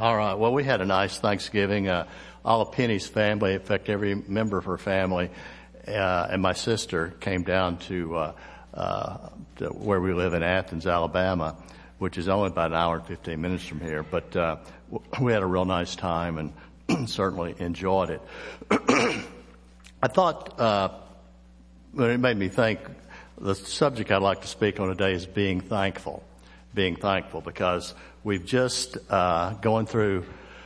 All right. Well, we had a nice Thanksgiving. All of Penny's family, in fact, every member of her family, and my sister came down to where we live in Athens, Alabama, which is only about an hour and 15 minutes from here. But we had a real nice time and certainly enjoyed it. I thought, it made me think, the subject I'd like to speak on today is being thankful. Being thankful, because we've just going through,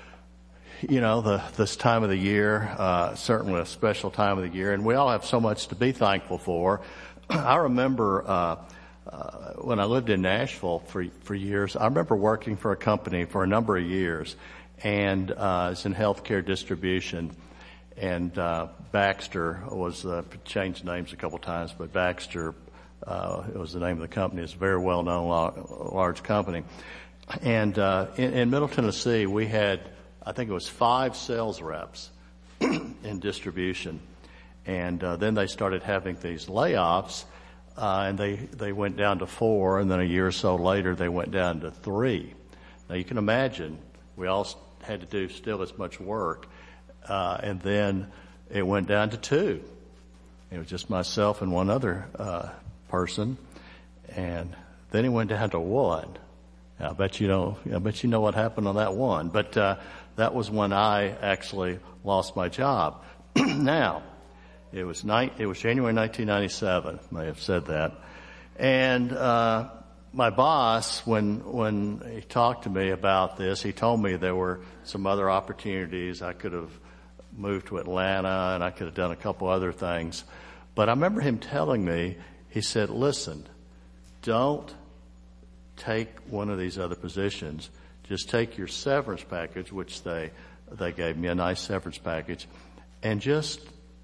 this time of the year, certainly a special time of the year, and we all have so much to be thankful for. I remember when I lived in Nashville for years, I remember working for a company for a number of years, and it's in healthcare distribution. And Baxter was changed names a couple times, but Baxter it was the name of the company. It's a very well-known large company. And in Middle Tennessee, we had, I think it was 5 sales reps in distribution. And then they started having these layoffs, and they went down to 4, and then a year or so later they went down to 3. Now you can imagine we all had to do still as much work, and then it went down to 2. It was just myself and one other person, and then it went down to 1. I bet you know what happened on that one. But that was when I actually lost my job. Now, it was January 1997. I may have said that. And my boss, when he talked to me about this, he told me there were some other opportunities. I could have moved to Atlanta, and I could have done a couple other things. But I remember him telling me, he said, listen, don't take one of these other positions. Just take your severance package, which they gave me a nice severance package, and just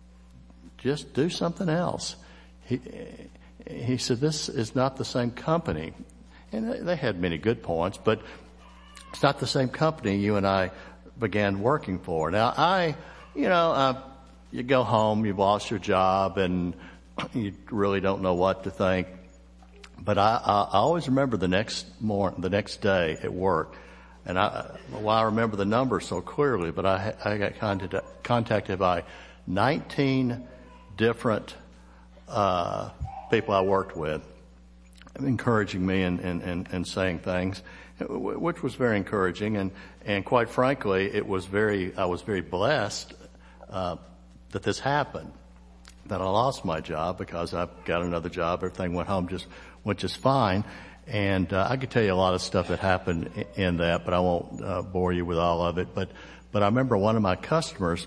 do something else. He said, this is not the same company. And they had many good points, but it's not the same company you and I began working for. Now, you go home, you've lost your job, and you really don't know what to think. But I always remember the next day at work, and I remember the numbers so clearly, but I got contacted by 19 different people I worked with, encouraging me and saying things, which was very encouraging, and quite frankly, I was very blessed that this happened, that I lost my job, because I got another job. Everything went just fine. And I could tell you a lot of stuff that happened in that, but I won't bore you with all of it. But I remember one of my customers,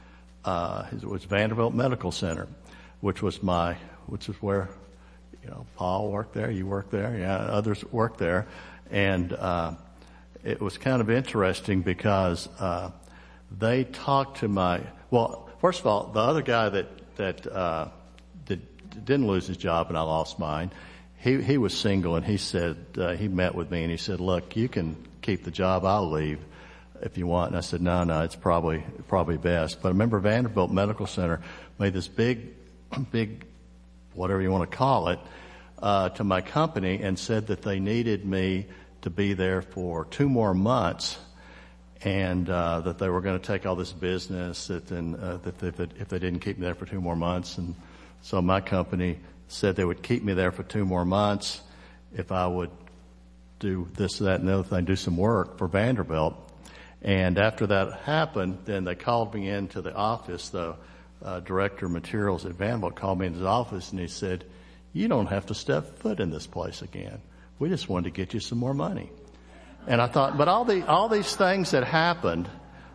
it was Vanderbilt Medical Center, which is where, Paul worked there, you worked there, others worked there. And it was kind of interesting because they talked to first of all, the other guy that didn't lose his job and I lost mine, he was single, and he said, he met with me and he said, look, you can keep the job, I'll leave if you want. And I said, no, it's probably best. But I remember Vanderbilt Medical Center made this big, whatever you want to call it, to my company, and said that they needed me to be there for 2 more months, and that they were going to take all this business, that if they didn't keep me there for 2 more months. And so my company said they would keep me there for 2 more months if I would do this, that, and the other thing, do some work for Vanderbilt. And after that happened, then they called me into the office. The director of materials at Vanderbilt called me into his office, and he said, you don't have to step foot in this place again. We just wanted to get you some more money. And I thought, but all these things that happened,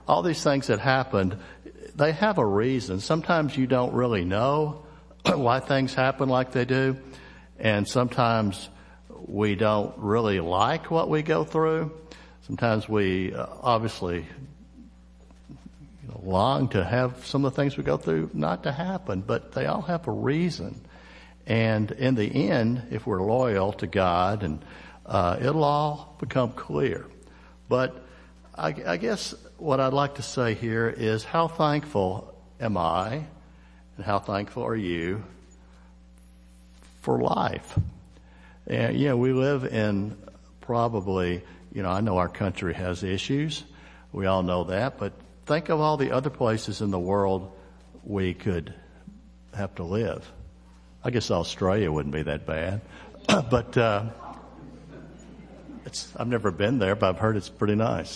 they have a reason. Sometimes you don't really know why things happen like they do. And sometimes we don't really like what we go through. Sometimes we obviously long to have some of the things we go through not to happen, but they all have a reason. And in the end, if we're loyal to God, and it'll all become clear. But I guess what I'd like to say here is, how thankful am I, and how thankful are you for life? And, we live in probably, I know our country has issues. We all know that. But think of all the other places in the world we could have to live. I guess Australia wouldn't be that bad. But I've never been there, but I've heard it's pretty nice.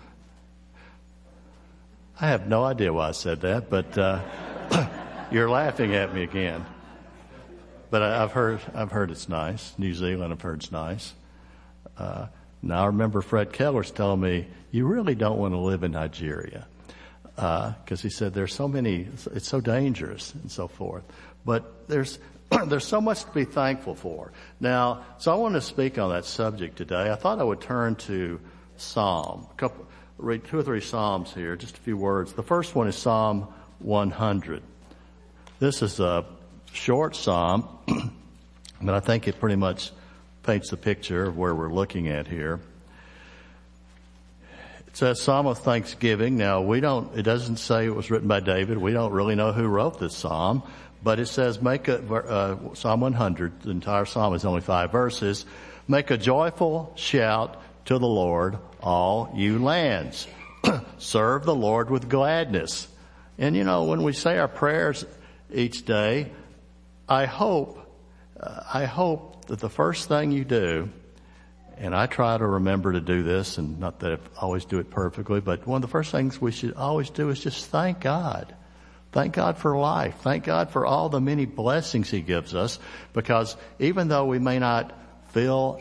I have no idea why I said that, but you're laughing at me again. But I've heard it's nice. New Zealand, I've heard it's nice. Now I remember Fred Keller's telling me, you really don't want to live in Nigeria. Because he said there's so many, it's so dangerous and so forth. But there's so much to be thankful for. Now, so I want to speak on that subject today. I thought I would turn to Psalm, read 2 or 3 Psalms here, just a few words. The first one is Psalm 100. This is a short Psalm, but I think it pretty much paints the picture of where we're looking at here. It says Psalm of Thanksgiving. Now, it doesn't say it was written by David. We don't really know who wrote this Psalm, but it says Psalm 100, the entire Psalm is only 5 verses. Make a joyful shout to the Lord, all you lands. Serve the Lord with gladness. And when we say our prayers each day, I hope that the first thing you do, and I try to remember to do this, and not that I always do it perfectly, but one of the first things we should always do is just thank God. Thank God for life. Thank God for all the many blessings He gives us, because even though we may not feel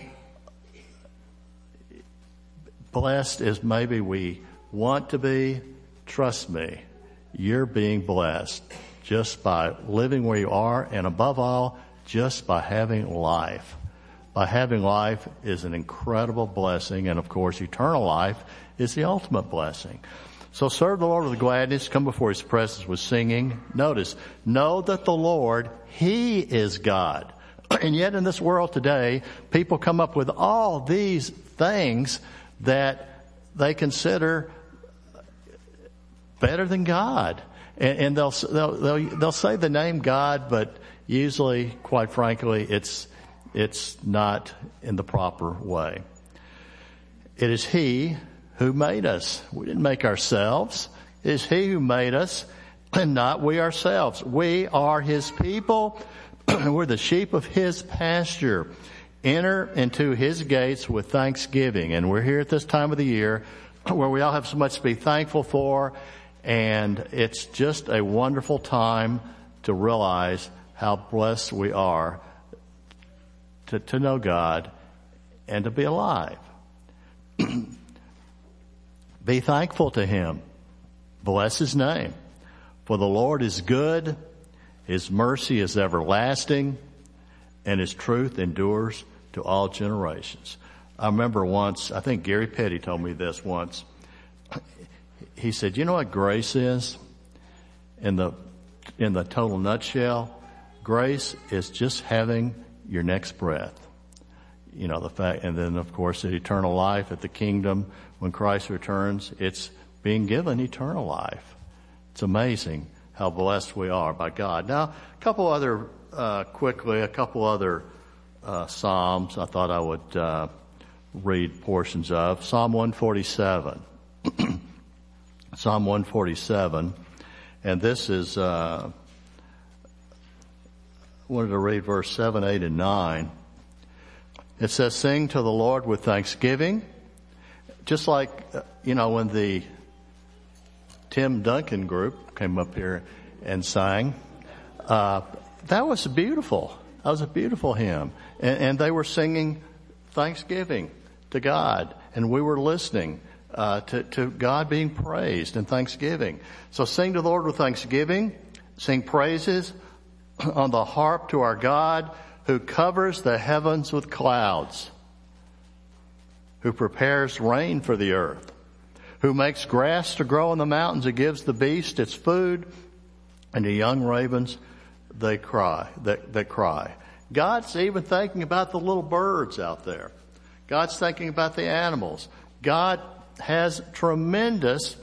blessed as maybe we want to be, trust me, you're being blessed just by living where you are, and above all, just by having life. By having life is an incredible blessing, and of course, eternal life is the ultimate blessing. So serve the Lord with gladness, come before His presence with singing. Notice, know that the Lord, He is God. And yet in this world today, people come up with all these things that they consider better than God. And they'll say the name God, but usually, quite frankly, it's not in the proper way. It is He who made us. We didn't make ourselves. It is He who made us, and not we ourselves. We are His people. We're the sheep of His pasture. Enter into His gates with thanksgiving. And we're here at this time of the year where we all have so much to be thankful for. And it's just a wonderful time to realize how blessed we are to know God and to be alive. Be thankful to Him. Bless His name. For the Lord is good. His mercy is everlasting, and His truth endures to all generations. I remember once, I think Gary Petty told me this once. He said, you know what grace is? In the total nutshell, grace is just having your next breath. The fact, and then of course the eternal life at the kingdom when Christ returns, it's being given eternal life. It's amazing how blessed we are by God. Now, a couple other Psalms I thought I would read portions of. Psalm 147. Psalm 147. And this is, I wanted to read verse 7, 8, and 9. It says, sing to the Lord with thanksgiving. Just like, when the Tim Duncan group came up here and sang, that was beautiful. That was a beautiful hymn. And they were singing thanksgiving to God. And we were listening to God being praised in thanksgiving. So sing to the Lord with thanksgiving. Sing praises on the harp to our God, who covers the heavens with clouds, who prepares rain for the earth, who makes grass to grow in the mountains, who gives the beast its food, and the young ravens that cry. God's even thinking about the little birds out there. God's thinking about the animals. God has tremendous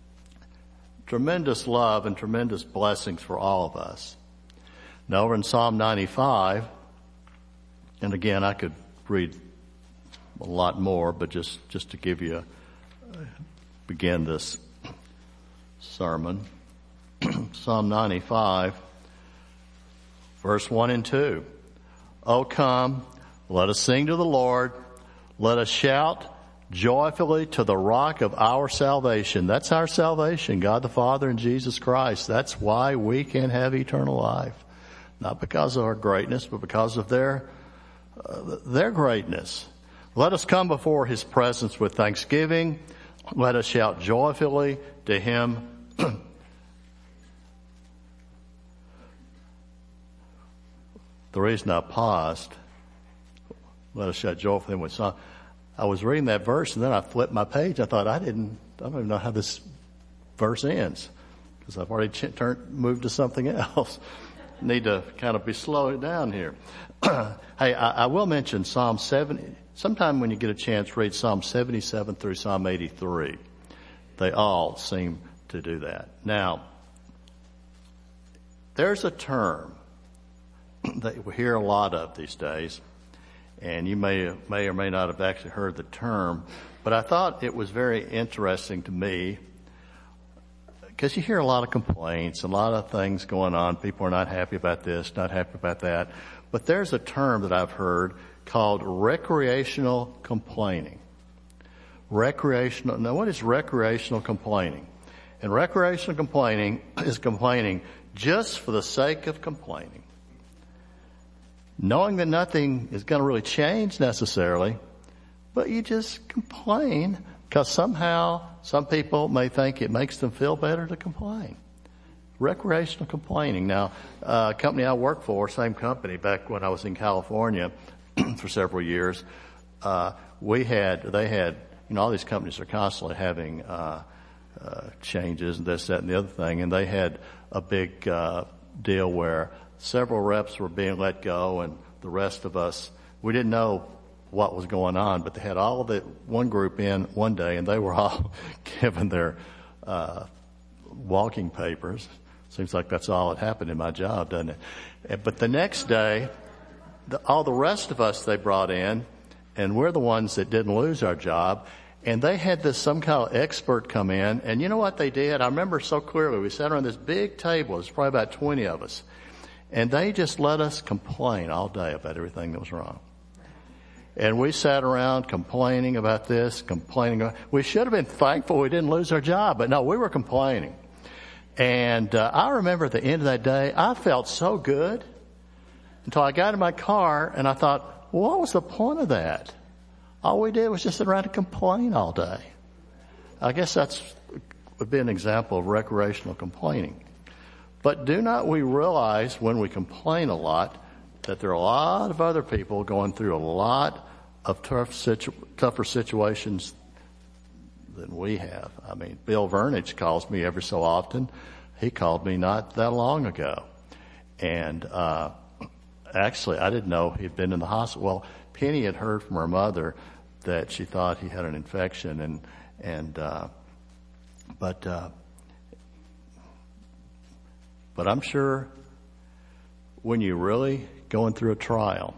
love and tremendous blessings for all of us. Now over in Psalm 95, and again I could read a lot more, but just to give you begin this sermon. Psalm 95, verse 1 and 2. Oh, come, let us sing to the Lord. Let us shout joyfully to the rock of our salvation. That's our salvation, God the Father and Jesus Christ. That's why we can have eternal life. Not because of our greatness, but because of their greatness. Let us come before His presence with thanksgiving. Let us shout joyfully to Him. The reason I paused, let us shout joyfully with song. I was reading that verse and then I flipped my page. I thought I don't even know how this verse ends because I've already moved to something else. Need to kind of slow it down here. Hey, I will mention Psalm 70. Sometime when you get a chance, read Psalm 77 through Psalm 83. They all seem to do that. Now, there's a term that we hear a lot of these days, and you may or may not have actually heard the term, but I thought it was very interesting to me because you hear a lot of complaints, a lot of things going on. People are not happy about this, not happy about that. But there's a term that I've heard called recreational complaining. Now, what is recreational complaining? And recreational complaining is complaining just for the sake of complaining. Knowing that nothing is going to really change necessarily, but you just complain because somehow some people may think it makes them feel better to complain. Recreational complaining. Now, a company I worked for, same company back when I was in California for several years, they had, all these companies are constantly having changes and this, that, and the other thing, and they had a big deal where several reps were being let go, and the rest of us, we didn't know what was going on, but they had all of the one group in one day, and they were all given their walking papers. Seems like that's all that happened in my job, doesn't it? But the next day, all the rest of us they brought in, and we're the ones that didn't lose our job, and they had some kind of expert come in, and you know what they did? I remember so clearly. We sat around this big table. There's probably about 20 of us. And they just let us complain all day about everything that was wrong. And we sat around complaining about this, we should have been thankful we didn't lose our job, but no, we were complaining. And I remember at the end of that day, I felt so good until I got in my car and I thought, well, what was the point of that? All we did was just sit around and complain all day. I guess would be an example of recreational complaining. But do not we realize when we complain a lot that there are a lot of other people going through a lot of tougher situations than we have. I mean, Bill Vernich calls me every so often. He called me not that long ago. And actually, I didn't know he'd been in the hospital. Well, Penny had heard from her mother that she thought he had an infection, But I'm sure when you're really going through a trial,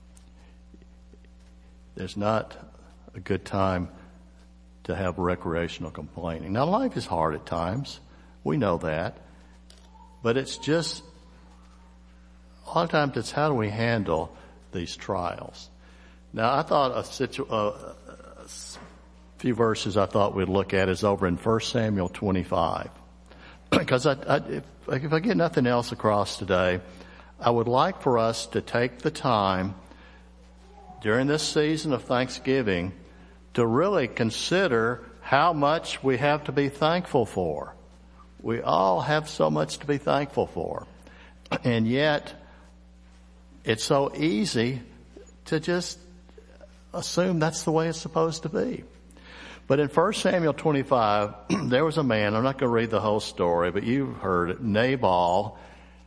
there's not a good time to have recreational complaining. Now, life is hard at times. We know that. But it's just, a lot of times it's how do we handle these trials. Now, I thought a few verses I thought we'd look at is over in 1 Samuel 25. Because if I get nothing else across today, I would like for us to take the time during this season of Thanksgiving to really consider how much we have to be thankful for. We all have so much to be thankful for. And yet, it's so easy to just assume that's the way it's supposed to be. But in 1 Samuel 25, there was a man, I'm not going to read the whole story, but you've heard it, Nabal.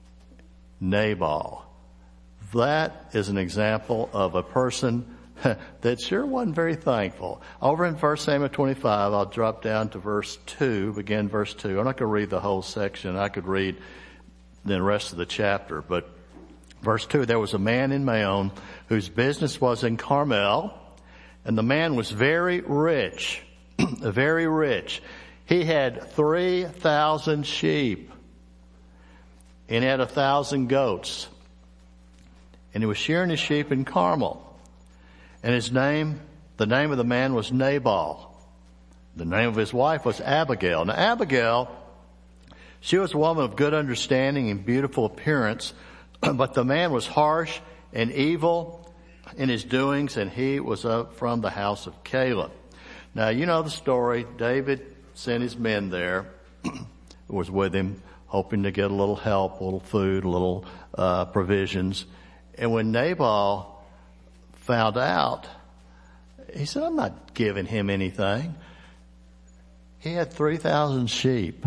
That is an example of a person that sure wasn't very thankful. Over in 1 Samuel 25, I'll drop down to verse 2, begin verse 2. I'm not going to read the whole section. I could read the rest of the chapter. But verse 2, there was a man in Maon whose business was in Carmel, and the man was very rich. very rich. He had 3,000 sheep and had 1,000 goats. And he was shearing his sheep in Carmel. And the name of the man was Nabal. The name of his wife was Abigail. Now Abigail, she was a woman of good understanding and beautiful appearance, but the man was harsh and evil in his doings, and he was from the house of Caleb. Now, you know the story. David sent his men there, was with him, hoping to get a little help, a little food, a little provisions. And when Nabal found out, he said, I'm not giving him anything. He had 3,000 sheep,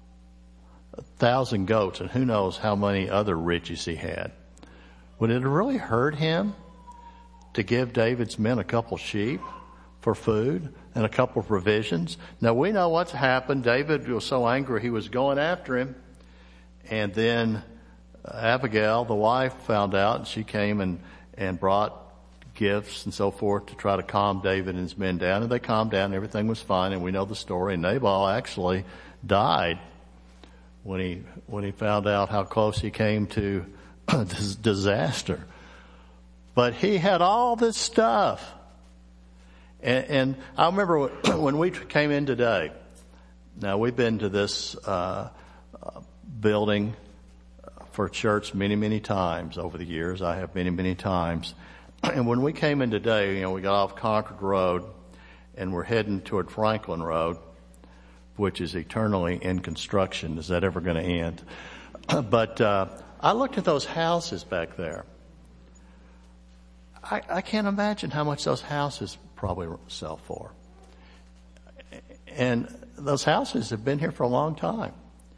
1,000 goats, and who knows how many other riches he had. Would it really hurt him to give David's men a couple sheep for food and a couple of provisions? Now we know what's happened. David was so angry he was going after him. And then Abigail, the wife, found out, and she came and brought gifts and so forth to try to calm David and his men down. And they calmed down. Everything was fine. And we know the story. And Nabal actually died when he found out how close he came to disaster. But he had all this stuff. And I remember when we came in today. Now we've been to this building for church many, many times over the years. I have many, many times. And when we came in today, we got off Concord Road and we're heading toward Franklin Road, which is eternally in construction. Is that ever going to end? But I looked at those houses back there. I can't imagine how much those houses probably sell for. And those houses have been here for a long time.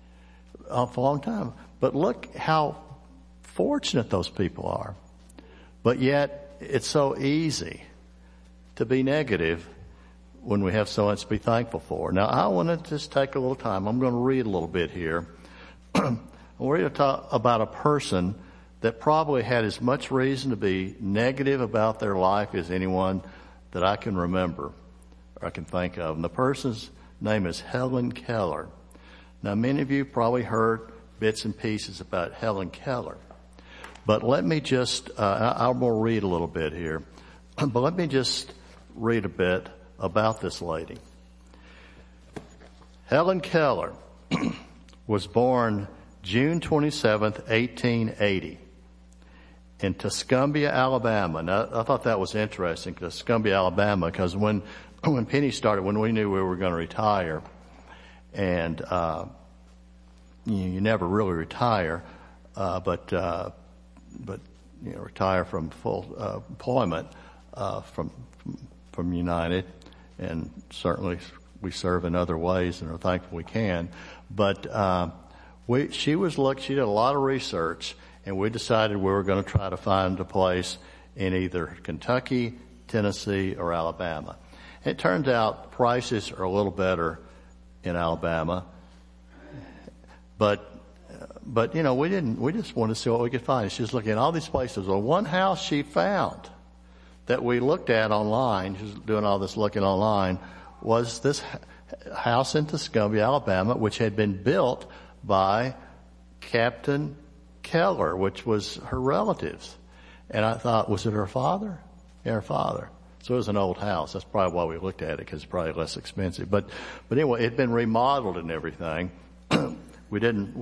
But look how fortunate those people are. But yet, it's so easy to be negative when we have so much to be thankful for. Now, I want to just take a little time. I'm going to read a little bit here. We're going to talk about a person that probably had as much reason to be negative about their life as anyone that I can remember or I can think of. And the person's name is Helen Keller. Now, many of you probably heard bits and pieces about Helen Keller. But let me just, I will read a little bit here, but let me just read a bit about this lady. Helen Keller was born June 27th, 1880 in Tuscumbia, Alabama. Now, I thought that was interesting, Tuscumbia, Alabama, because when Penny started, when we knew we were going to retire, and you never really retire, but retire from full employment from United, and certainly we serve in other ways and are thankful we can. But she did a lot of research, and we decided we were going to try to find a place in either Kentucky, Tennessee, or Alabama. It turns out prices are a little better in Alabama, but we just wanted to see what we could find. She was looking at all these places. Well, one house she found that we looked at online, she was doing all this looking online, was this house in Tuscumbia, Alabama, which had been built by Captain Keller, which was her relatives. And I thought, was it her father? Yeah, her father. So it was an old house. That's probably why we looked at it, because it's probably less expensive. But anyway, it had been remodeled and everything. We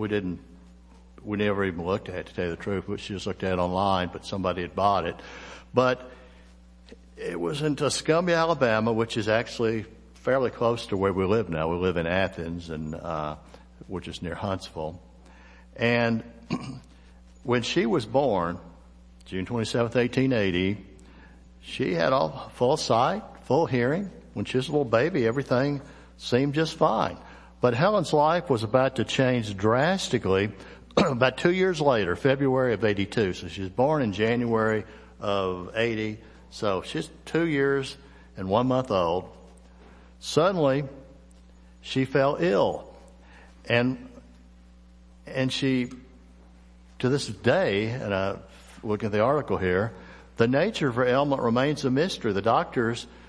never even looked at it, to tell you the truth. We just looked at it online, but somebody had bought it. But it was in Tuscumbia, Alabama, which is actually fairly close to where we live now. We live in Athens, and which is near Huntsville. And when she was born, June 27th, 1880, she had all full sight, full hearing. When she was a little baby, everything seemed just fine. But Helen's life was about to change drastically about 2 years later, February of 82. So she was born in January of 80. So she's 2 years and 1 month old. Suddenly, she fell ill. And she, to this day, and I look at the article here, the nature of her ailment remains a mystery. The doctors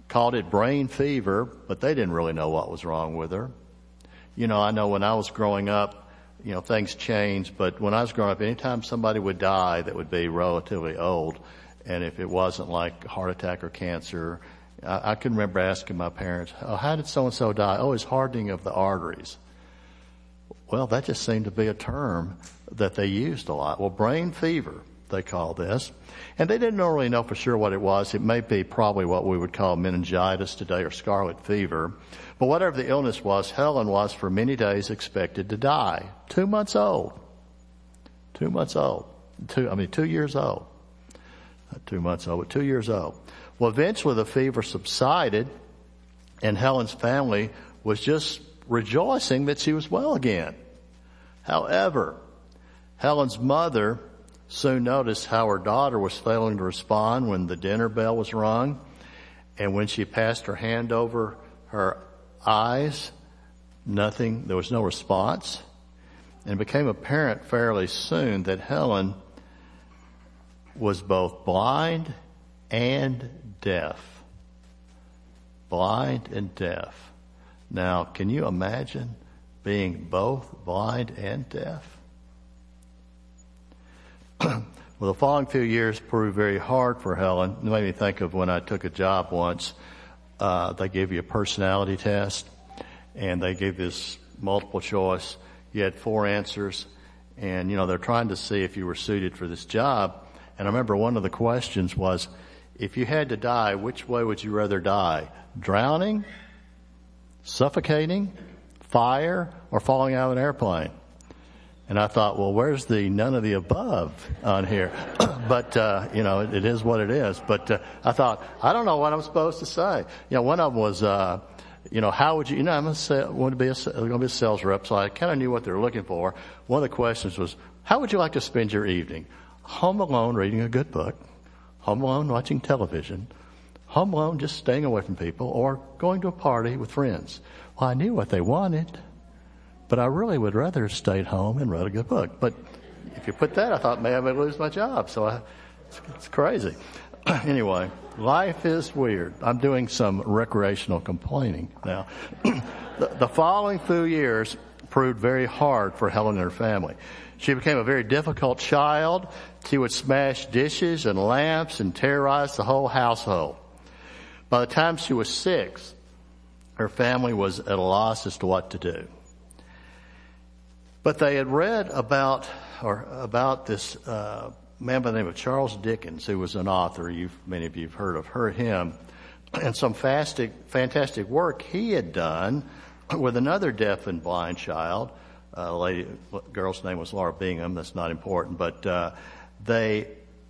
called it brain fever, but they didn't really know what was wrong with her. I know when I was growing up, things changed, but when I was growing up, anytime somebody would die that would be relatively old, and if it wasn't like heart attack or cancer, I can remember asking my parents, "Oh, how did so-and-so die?" "Oh, it's hardening of the arteries." Well, that just seemed to be a term that they used a lot. Well, brain fever, they call this. And they didn't really know for sure what it was. It may be probably what we would call meningitis today or scarlet fever. But whatever the illness was, Helen was for many days expected to die. 2 months old. 2 months old. 2 years old. Not 2 months old, but 2 years old. Well, eventually the fever subsided, and Helen's family was just rejoicing that she was well again. However, Helen's mother soon noticed how her daughter was failing to respond when the dinner bell was rung, and when she passed her hand over her eyes, nothing, there was no response. And it became apparent fairly soon that Helen was both blind and deaf. Blind and deaf. Now, can you imagine being both blind and deaf? Well, the following few years proved very hard for Helen. It made me think of when I took a job once. They gave you a personality test, and they gave this multiple choice. You had 4 answers, and, they're trying to see if you were suited for this job. And I remember one of the questions was, if you had to die, which way would you rather die? Drowning, suffocating, fire, or falling out of an airplane? And I thought, well, where's the none of the above on here? But, it is what it is. But I thought, I don't know what I'm supposed to say. One of them was, how would you, I'm going to be a sales rep, so I kind of knew what they were looking for. One of the questions was, how would you like to spend your evening? Home alone reading a good book, home alone watching television, home alone just staying away from people, or going to a party with friends. Well, I knew what they wanted, but I really would rather have stayed home and read a good book. But if you put that, I thought maybe I would lose my job. So it's crazy. Anyway, life is weird. I'm doing some recreational complaining now. The following few years proved very hard for Helen and her family. She became a very difficult child. She would smash dishes and lamps and terrorize the whole household. By the time she was 6, her family was at a loss as to what to do. But they had read about this man by the name of Charles Dickens, who was an author. Many of you have heard of him, and some fantastic work he had done with another deaf and blind child. Girl's name was Laura Bingham. That's not important, but they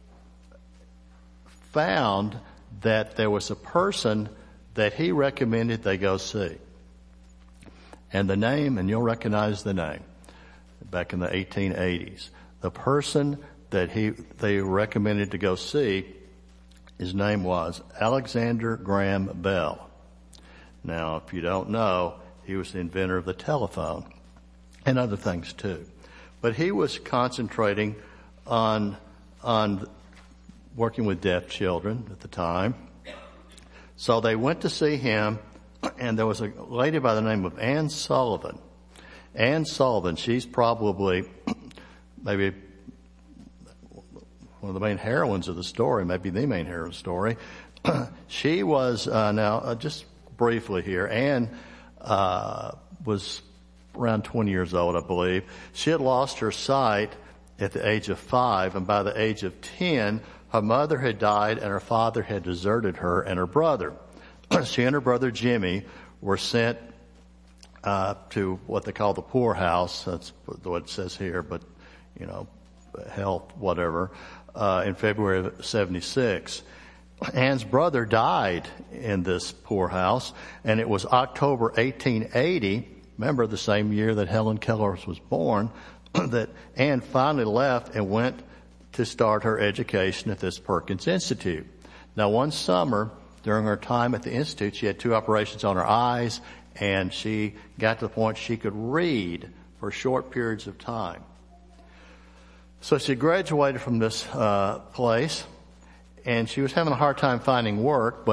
found that there was a person that he recommended they go see, and the name, and you'll recognize the name. Back in the 1880s, the person that they recommended to go see, his name was Alexander Graham Bell. Now, if you don't know, he was the inventor of the telephone and other things too. But he was concentrating on working with deaf children at the time. So they went to see him, and there was a lady by the name of Anne Sullivan. Anne Sullivan, she's probably maybe one of the main heroines of the story, maybe the main hero of the story. She was, just briefly here, Anne was around 20 years old, I believe. She had lost her sight at the age of 5, and by the age of 10, her mother had died and her father had deserted her and her brother. She and her brother Jimmy were sent to what they call the poorhouse. That's what it says here, but, health, whatever, in February of 76. Anne's brother died in this poorhouse, and it was October 1880, remember the same year that Helen Keller was born, that Anne finally left and went to start her education at this Perkins Institute. Now, one summer during her time at the Institute, she had 2 operations on her eyes, and she got to the point she could read for short periods of time. So she graduated from this place, and she was having a hard time finding work, but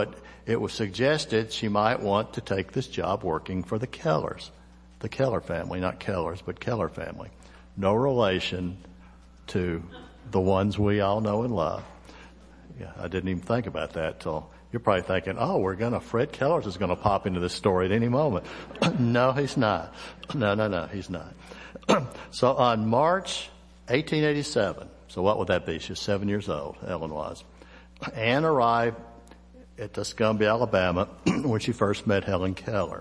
it was suggested she might want to take this job working for the Kellers. The Keller family, not Kellers, but Keller family. No relation to the ones we all know and love. Yeah, I didn't even think about that till you're probably thinking, Fred Kellers is going to pop into this story at any moment. No, he's not. No, he's not. So on March 1887, so what would that be? She was 7 years old, Ellen was. Anne arrived at Tuscumbia, Alabama, when she first met Helen Keller.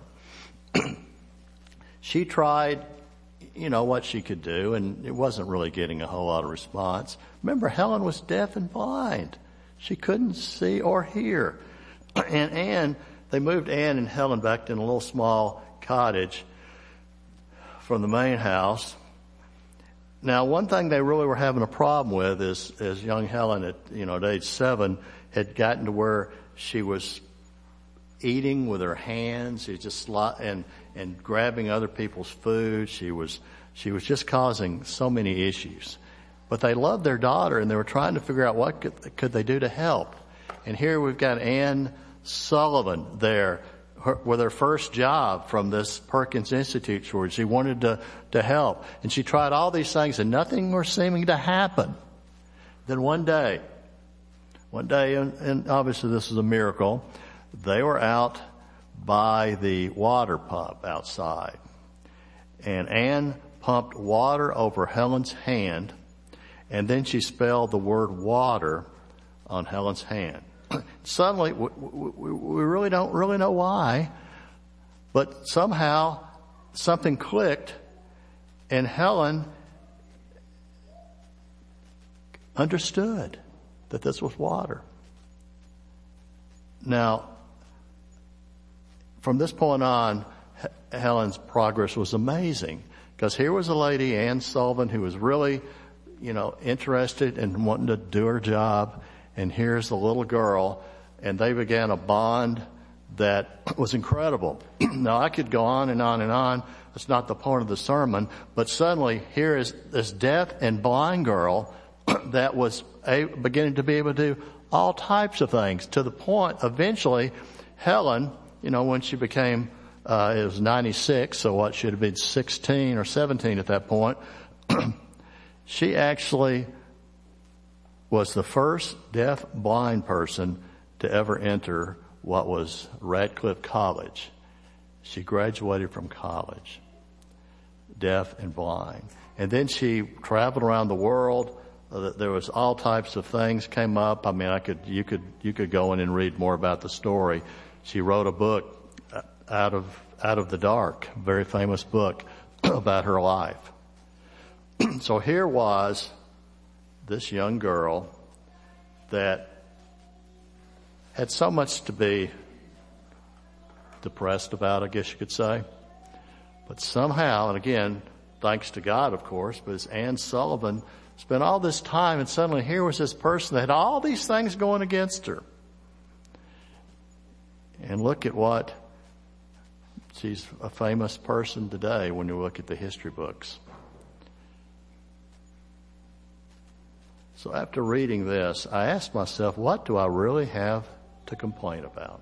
She tried, what she could do, and it wasn't really getting a whole lot of response. Remember, Helen was deaf and blind. She couldn't see or hear. And they moved Anne and Helen back to a little small cottage from the main house. Now, one thing they really were having a problem with is young Helen at age 7 had gotten to where she was eating with her hands. She just and grabbing other people's food. She was just causing so many issues. But they loved their daughter, and they were trying to figure out what could they do to help. And here we've got Anne Sullivan there with her first job from this Perkins Institute where she wanted to help. And she tried all these things, and nothing was seeming to happen. Then one day, and obviously this is a miracle, they were out by the water pump outside. And Anne pumped water over Helen's hand, and then she spelled the word water on Helen's hand. Suddenly, we really don't really know why, but somehow something clicked, and Helen understood that this was water. Now, from this point on, Helen's progress was amazing, because here was a lady, Anne Sullivan, who was really, interested in wanting to do her job. And here's the little girl, and they began a bond that was incredible. Now, I could go on and on and on. That's not the point of the sermon. But suddenly, here is this deaf and blind girl that was beginning to be able to do all types of things, to the point, eventually, Helen, when she became, it was 96, so what, should have been 16 or 17 at that point, she actually was the first deaf blind person to ever enter what was Radcliffe College. She graduated from college, deaf and blind. And then she traveled around the world. There was all types of things came up. I mean, you could go in and read more about the story. She wrote a book, Out of the Dark, a very famous book about her life. So here was this young girl that had so much to be depressed about, I guess you could say. But somehow, and again, thanks to God, of course, but as Anne Sullivan spent all this time, and suddenly here was this person that had all these things going against her. And look at what, she's a famous person today when you look at the history books. So after reading this, I asked myself, what do I really have to complain about?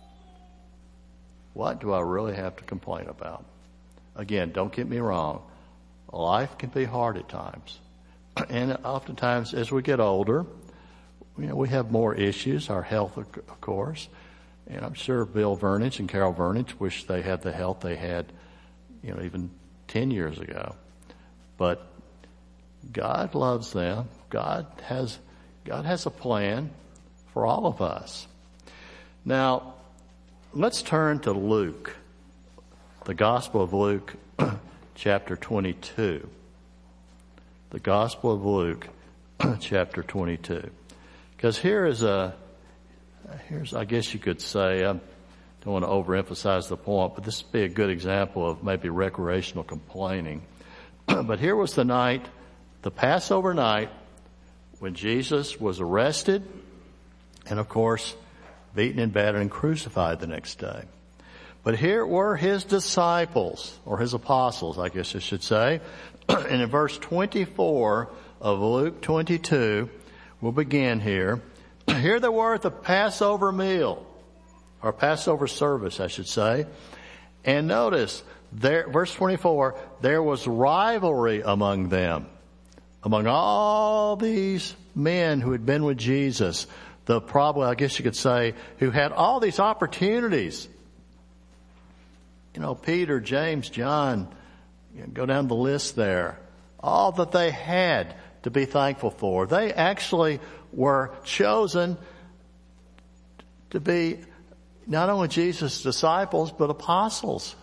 What do I really have to complain about? Again, don't get me wrong. Life can be hard at times. And oftentimes as we get older, we have more issues, our health, of course. And I'm sure Bill Vernich and Carol Vernich wish they had the health they had, even 10 years ago. But God loves them. God has a plan for all of us. Now, let's turn to Luke, the Gospel of Luke, chapter 22. The Gospel of Luke, chapter 22. Because here's, I guess you could say, I don't want to overemphasize the point, but this would be a good example of maybe recreational complaining. But here was the night, the Passover night, when Jesus was arrested and, of course, beaten and battered and crucified the next day. But here were his disciples, or his apostles, I guess I should say. And in verse 24 of Luke 22, we'll begin here. Here they were at the Passover meal. or Passover service, I should say. And notice, there, verse 24, there was rivalry among them. Among all these men who had been with Jesus, probably, I guess you could say, who had all these opportunities. You know, Peter, James, John, go down the list there. All that they had to be thankful for. They actually were chosen to be not only Jesus' disciples, but apostles.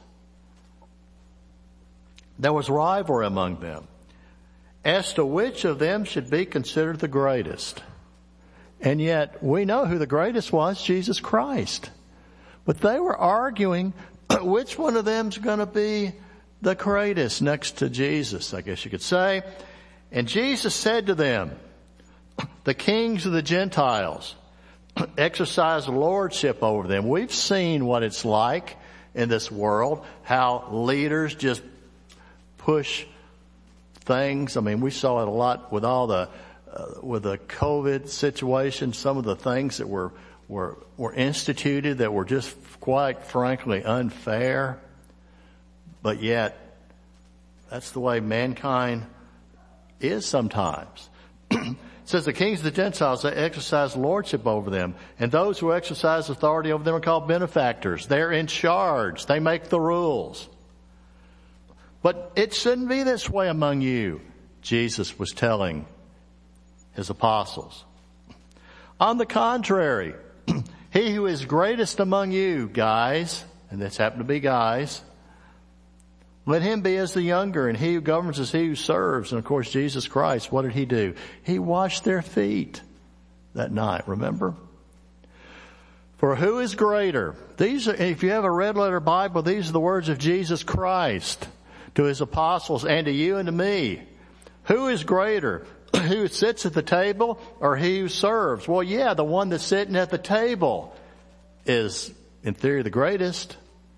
There was rivalry among them as to which of them should be considered the greatest. And yet we know who the greatest was, Jesus Christ. But they were arguing which one of them's going to be the greatest next to Jesus, I guess you could say. And Jesus said to them, the kings of the Gentiles exercise lordship over them. We've seen what it's like in this world, how leaders just push things. I mean, we saw it a lot with all with the COVID situation, some of the things that were instituted that were just quite frankly unfair. But yet, that's the way mankind is sometimes. It says the kings of the Gentiles, they exercise lordship over them. And those who exercise authority over them are called benefactors. They're in charge. They make the rules. But it shouldn't be this way among you, Jesus was telling his apostles. On the contrary, he who is greatest among you, guys, and this happened to be guys, let him be as the younger, and he who governs as he who serves. And of course, Jesus Christ, what did he do? He washed their feet that night, remember? For who is greater? These are, if you have a red letter Bible, these are the words of Jesus Christ to his apostles and to you and to me. Who is greater? Who sits at the table or he who serves? Well, yeah, the one that's sitting at the table is, in theory, the greatest.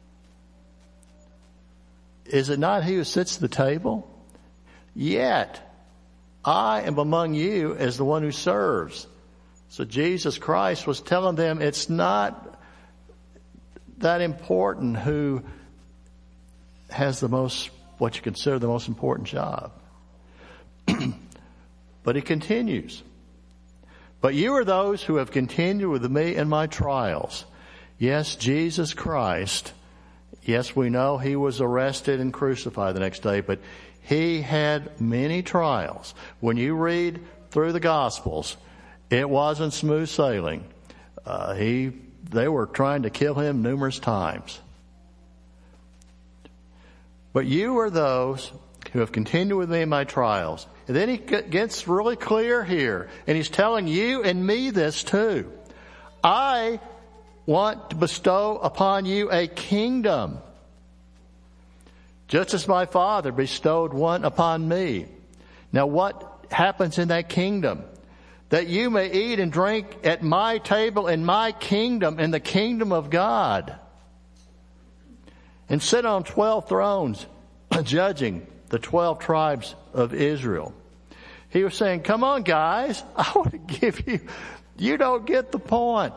Is it not he who sits at the table? Yet, I am among you as the one who serves. So Jesus Christ was telling them it's not that important who has the most, what you consider the most important job. But he continues. But you are those who have continued with me in my trials. Yes, Jesus Christ, yes, we know he was arrested and crucified the next day, but he had many trials. When you read through the Gospels, it wasn't smooth sailing. They were trying to kill him numerous times. But you are those who have continued with me in my trials. And then he gets really clear here. And he's telling you and me this too. I want to bestow upon you a kingdom, just as my Father bestowed one upon me. Now what happens in that kingdom? That you may eat and drink at my table in my kingdom, in the kingdom of God, and sit on 12 thrones, judging the 12 tribes of Israel. He was saying, come on guys, I want to give you don't get the point.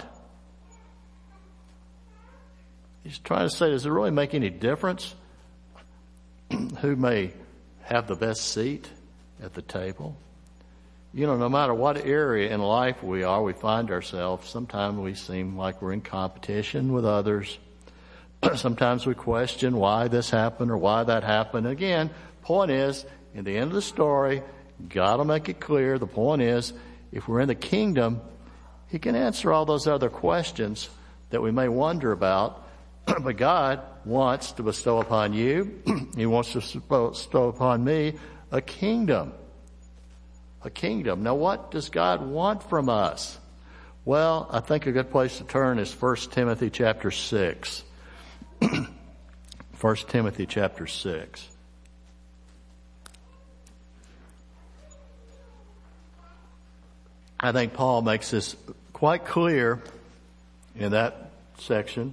He's trying to say, does it really make any difference who may have the best seat at the table? You know, no matter what area in life we find ourselves, sometimes we seem like we're in competition with others. Sometimes we question why this happened or why that happened. Again, point is, in the end of the story, God will make it clear. The point is, if we're in the kingdom, he can answer all those other questions that we may wonder about. But God wants to bestow upon you, he wants to bestow upon me a kingdom. A kingdom. Now what does God want from us? Well, I think a good place to turn is 1 Timothy chapter 6. 1 Timothy chapter 6. I think Paul makes this quite clear in that section.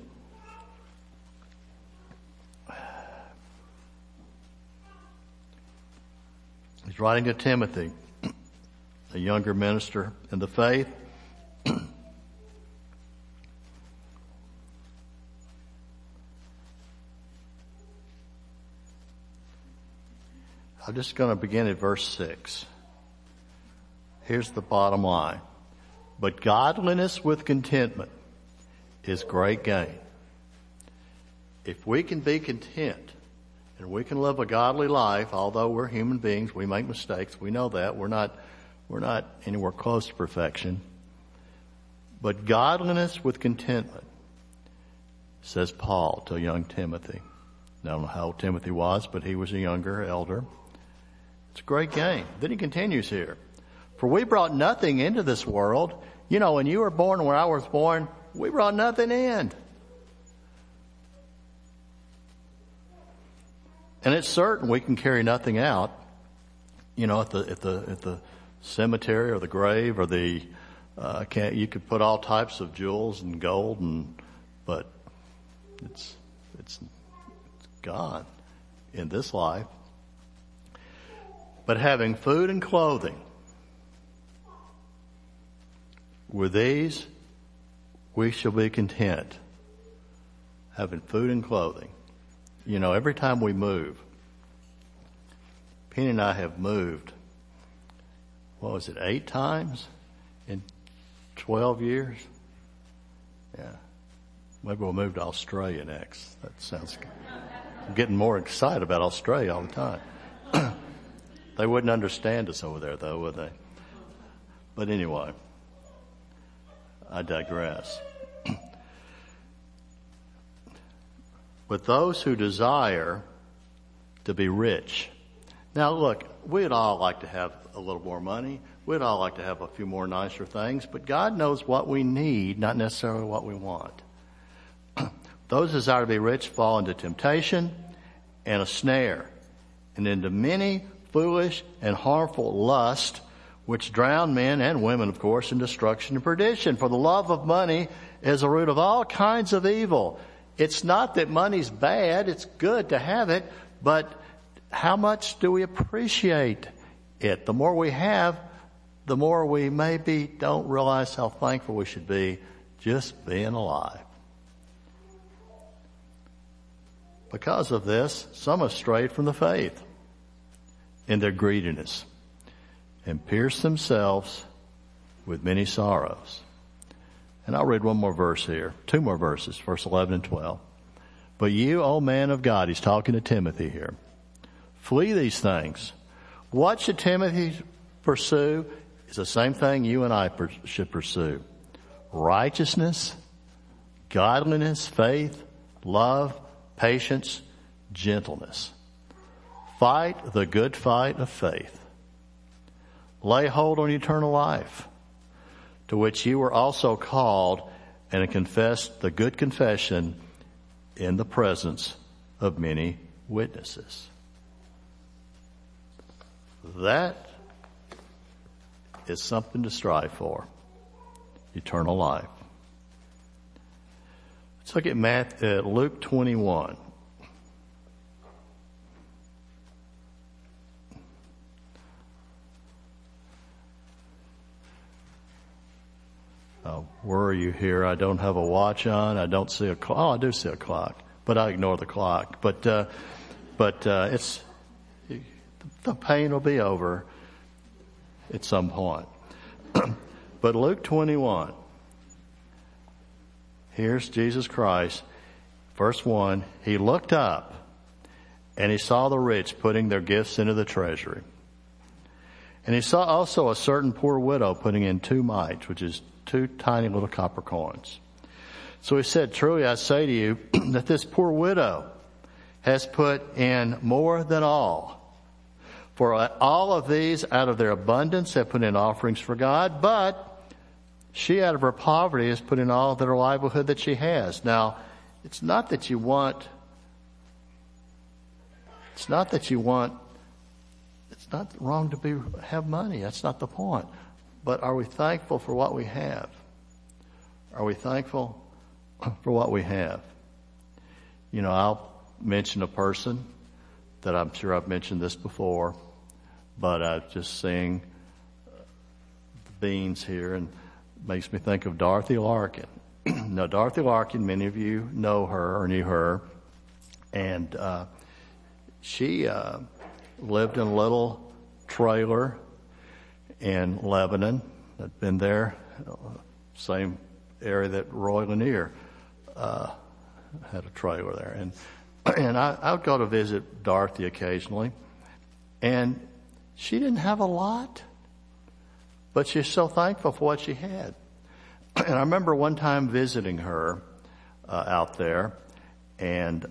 He's writing to Timothy, a younger minister in the faith. I'm just going to begin at verse 6. Here's the bottom line. But godliness with contentment is great gain. If we can be content and we can live a godly life, although we're human beings, we make mistakes, we know that. We're not anywhere close to perfection. But godliness with contentment, says Paul to young Timothy. I don't know how old Timothy was, but he was a younger elder. It's a great gain. Then he continues here. For we brought nothing into this world. You know, when you were born and when I was born, we brought nothing in. And it's certain we can carry nothing out, you know, at the cemetery or the grave or you could put all types of jewels and gold but it's gone in this life. But having food and clothing, with these we shall be content. Having food and clothing. You know, every time we move, Penny and I have moved, 8 times in 12 years? Yeah. Maybe we'll move to Australia next. That sounds good. I'm getting more excited about Australia all the time. They wouldn't understand us over there, though, would they? But anyway, I digress. But those who desire to be rich. Now, look, we'd all like to have a little more money. We'd all like to have a few more nicer things. But God knows what we need, not necessarily what we want. Those who desire to be rich fall into temptation and a snare, and into many foolish and harmful lusts, which drown men and women, of course, in destruction and perdition. For the love of money is the root of all kinds of evil. It's not that money's bad. It's good to have it. But how much do we appreciate it? The more we have, the more we maybe don't realize how thankful we should be just being alive. Because of this, some have strayed from the faith in their greediness and pierced themselves with many sorrows. And I'll read one more verse here, 2 more verses, verse 11 and 12. But you, O man of God, he's talking to Timothy here, flee these things. What should Timothy pursue? Is the same thing you and I should pursue. Righteousness, godliness, faith, love, patience, gentleness. Fight the good fight of faith. Lay hold on eternal life, to which you were also called, and confessed the good confession in the presence of many witnesses. That is something to strive for. Eternal life. Let's look at Luke 21. Where are you here? I don't have a watch on. I don't see a clock. Oh, I do see a clock, but I ignore the clock. But it's the pain will be over at some point. But Luke 21. Here's Jesus Christ. Verse 1. He looked up and he saw the rich putting their gifts into the treasury. And he saw also a certain poor widow putting in 2 mites, which is 2 tiny little copper coins. So he said, truly I say to you that this poor widow has put in more than all. For all of these out of their abundance have put in offerings for God, but she out of her poverty has put in all of her livelihood that she has. Now, it's not wrong to have money. That's not the point. But are we thankful for what we have? Are we thankful for what we have? You know, I'll mention a person that I'm sure I've mentioned this before, but I'm just seeing the beans here and it makes me think of Dorothy Larkin. Now, Dorothy Larkin, many of you know her or knew her, and she lived in a little trailer in Lebanon. I'd been there, same area that Roy Lanier had a trailer there. And I would go to visit Dorothy occasionally. And she didn't have a lot, but she's so thankful for what she had. And I remember one time visiting her out there, and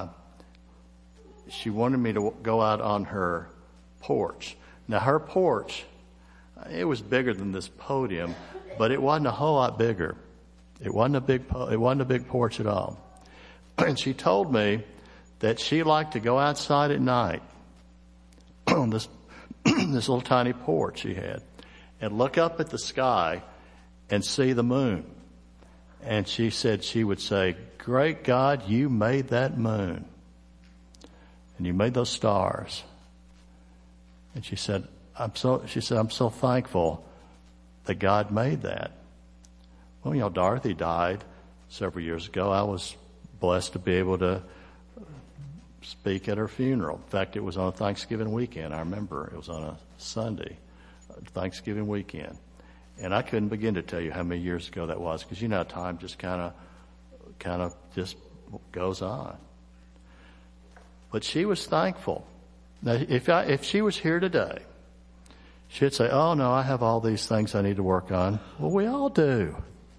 she wanted me to go out on her porch. Now, her porch, it was bigger than this podium, but it wasn't a whole lot bigger. It wasn't a big porch at all. And she told me that she liked to go outside at night on this little tiny porch she had and look up at the sky and see the moon. And she said she would say, "Great God, you made that moon. And you made those stars." And she said, I'm so thankful that God made that. Well, Dorothy died several years ago. I was blessed to be able to speak at her funeral. In fact, it was on Thanksgiving weekend. I remember it was on a Sunday, Thanksgiving weekend. And I couldn't begin to tell you how many years ago that was, because how time just kind of just goes on. But she was thankful. Now, if she was here today, she'd say, "Oh no, I have all these things I need to work on." Well, we all do.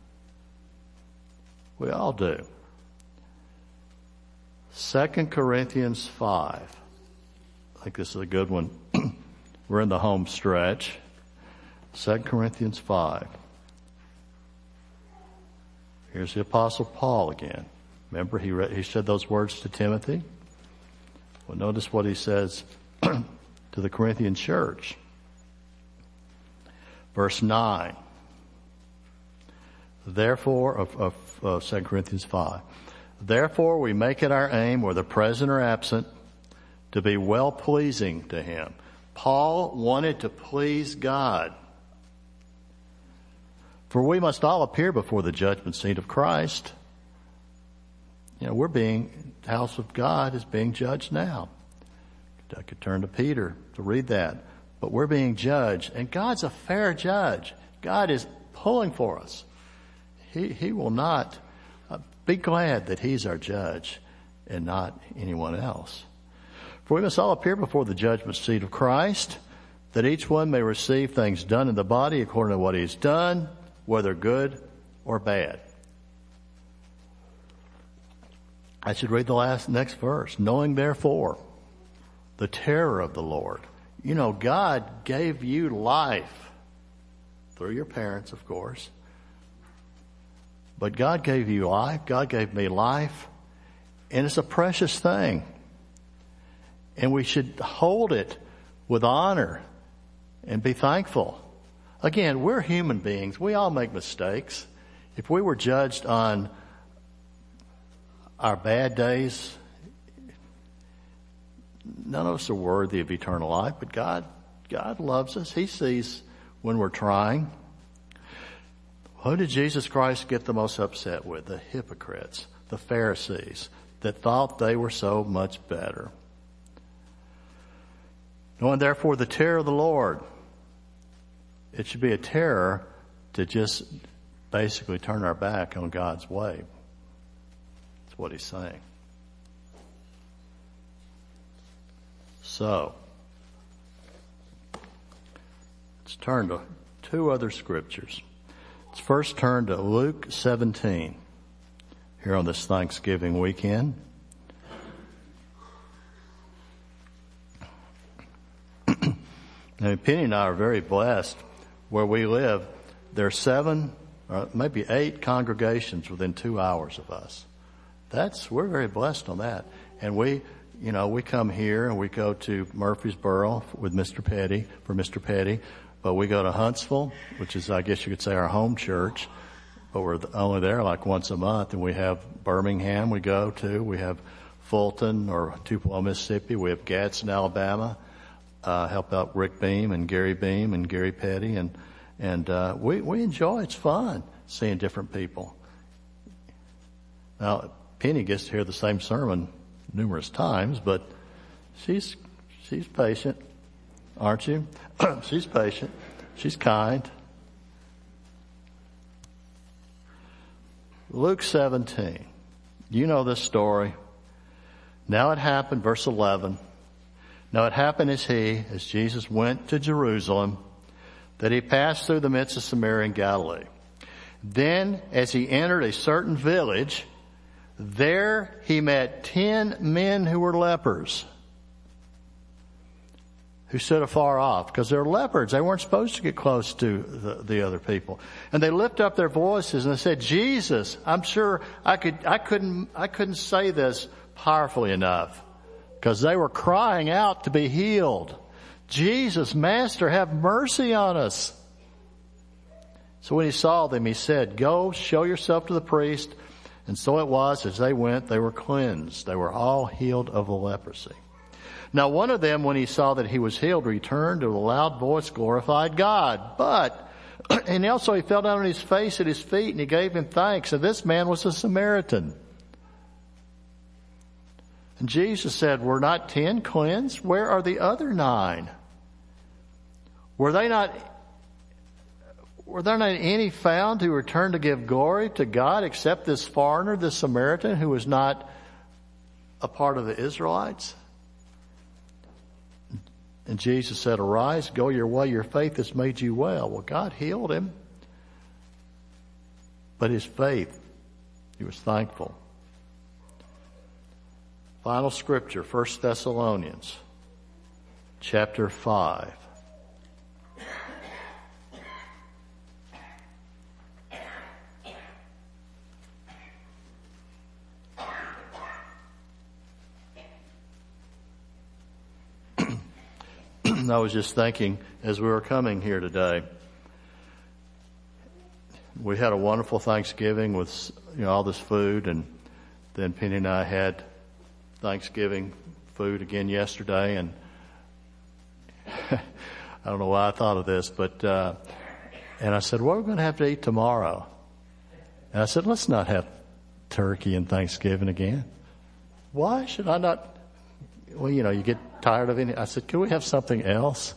We all do. 2 Corinthians 5. I think this is a good one. We're in the home stretch. 2 Corinthians 5. Here's the Apostle Paul again. Remember, he said those words to Timothy. Well, notice what he says to the Corinthian church. Verse 9. Therefore, of 2 Corinthians 5. Therefore, we make it our aim, whether present or absent, to be well-pleasing to Him. Paul wanted to please God. For we must all appear before the judgment seat of Christ. The house of God is being judged now. I could turn to Peter to read that. But we're being judged, and God's a fair judge. God is pulling for us. He will not be glad that He's our judge and not anyone else. For we must all appear before the judgment seat of Christ, that each one may receive things done in the body according to what he has done, whether good or bad. I should read the next verse. Knowing therefore the terror of the Lord. God gave you life through your parents, of course. But God gave you life. God gave me life. And it's a precious thing. And we should hold it with honor and be thankful. Again, we're human beings. We all make mistakes. If we were judged on our bad days, none of us are worthy of eternal life, but God loves us. He sees when we're trying. Who did Jesus Christ get the most upset with? The hypocrites, the Pharisees, that thought they were so much better. Knowing therefore the terror of the Lord, it should be a terror to just basically turn our back on God's way. That's what he's saying. So, let's turn to two other scriptures. Let's first turn to Luke 17 here on this Thanksgiving weekend. Now, Penny and I are very blessed where we live. There are 7 or maybe 8 congregations within 2 hours of us. We're very blessed on that. And we come here and we go to Murfreesboro with Mr. Petty, but we go to Huntsville, which is, I guess you could say, our home church, but we're only there like once a month. And we have Birmingham we go to. We have Fulton or Tupelo, Mississippi. We have Gadsden, Alabama. Help out Rick Beam and Gary Petty, and we enjoy. It's fun seeing different people. Now, Penny gets to hear the same sermon numerous times, but she's She's patient, aren't you? She's patient. She's kind. Luke 17. You know this story. Now it happened, verse 11. Now it happened as Jesus went to Jerusalem, that he passed through the midst of Samaria and Galilee. Then as he entered a certain village, there he met 10 men who were lepers, who stood afar off, because they're leopards. They weren't supposed to get close to the other people. And they lifted up their voices and they said, Jesus, I'm sure I couldn't say this powerfully enough, because they were crying out to be healed. Jesus, Master, have mercy on us. So when he saw them, he said, go, show yourself to the priest. And so it was, as they went, they were cleansed. They were all healed of the leprosy. Now one of them, when he saw that he was healed, returned with a loud voice, glorified God. And also he fell down on his face at his feet, and he gave him thanks. And this man was a Samaritan. And Jesus said, were not 10 cleansed? Where are the other 9? Were there not any found who returned to give glory to God except this foreigner, this Samaritan, who was not a part of the Israelites? And Jesus said, arise, go your way, your faith has made you well. Well, God healed him. But his faith, he was thankful. Final scripture, 1 Thessalonians, chapter 5. I was just thinking as we were coming here today, we had a wonderful Thanksgiving with all this food, and then Penny and I had Thanksgiving food again yesterday, and I don't know why I thought of this, but and I said, what are we going to have to eat tomorrow? And I said, let's not have turkey and Thanksgiving again. Why should I not? Well, you get tired of it. I said, can we have something else?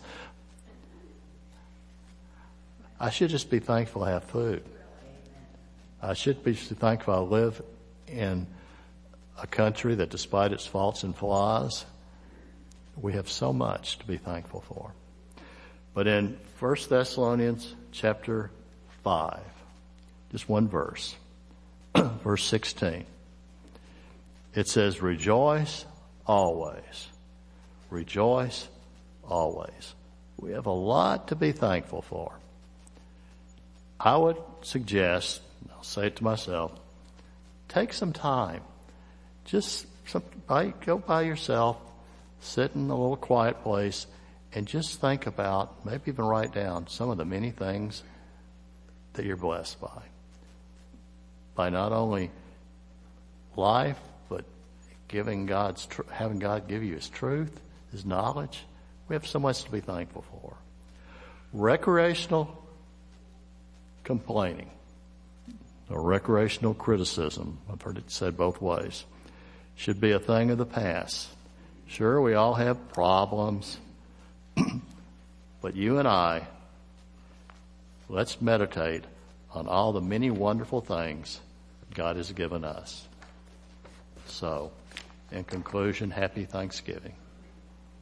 I should just be thankful I have food. I should be thankful I live in a country that, despite its faults and flaws, we have so much to be thankful for. But in 1 Thessalonians chapter 5, just one verse, verse 16, it says, rejoice always. Rejoice always. We have a lot to be thankful for. I would suggest, I'll say it to myself, take some time. Just go by yourself, sit in a little quiet place, and just think about, maybe even write down some of the many things that you're blessed by. By not only life, but having God give you His truth, His knowledge. We have so much to be thankful for. Recreational complaining or recreational criticism, I've heard it said both ways, should be a thing of the past. Sure, we all have problems, but you and I, let's meditate on all the many wonderful things God has given us. So, in conclusion, happy Thanksgiving.